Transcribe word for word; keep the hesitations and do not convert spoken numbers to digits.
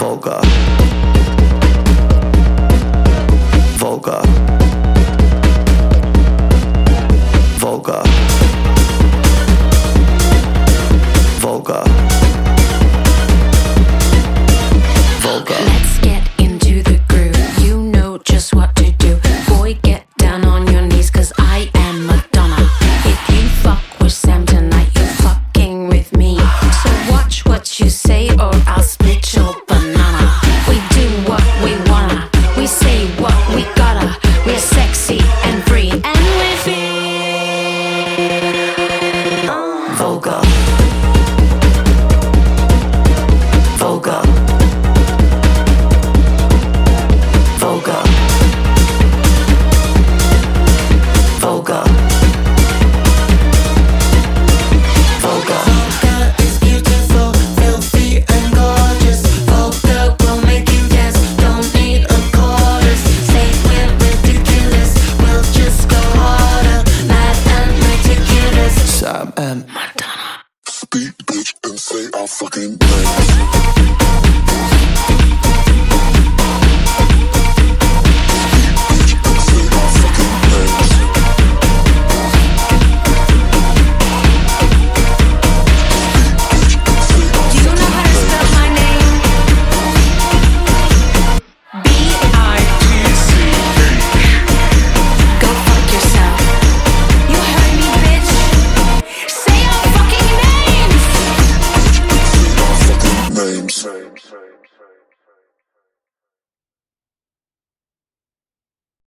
Vulgar. Vulgar. Vulgar. Vulgar. Vulgar. Let's get into the groove. You know just what to do. Boy, get down on your knees, cause I am Madonna. If you fuck with Sam tonight, you're fucking with me. So watch what you say or I'll split your banana. We do what we wanna. We say what we gotta. We're sexy and free. And we feel Vulgar. Vulgar. Vulgar. Vulgar. Vulgar. Vulgar is beautiful, filthy and gorgeous. Vulgar will make you dance, don't need a chorus. Say we're ridiculous, we'll just go harder. Mad and ridiculous. Sam and Madonna. Speak, bitch, and say our fucking name.